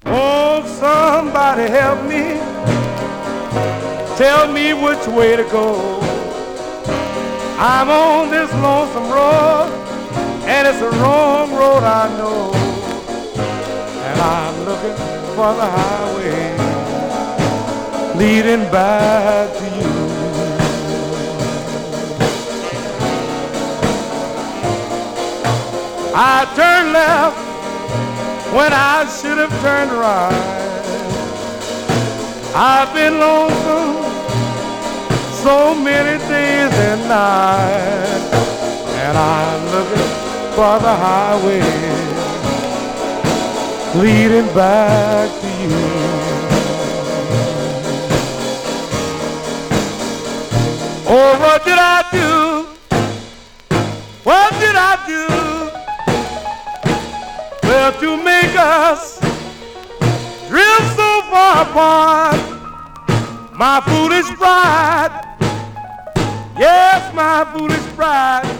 Oh, somebody help me. Tell me which way to go. I'm on this lonesome road, and it's a wrong road I know. And I'm looking for the highway leading back to you. I turned left when I should have turned right. I've been lonesome so many days and nights, and I'm looking for the highway leading back to you. Oh, what did I do? What did I do? Well, to make us drift so far apart. My foolish pride, yes, my foolish pride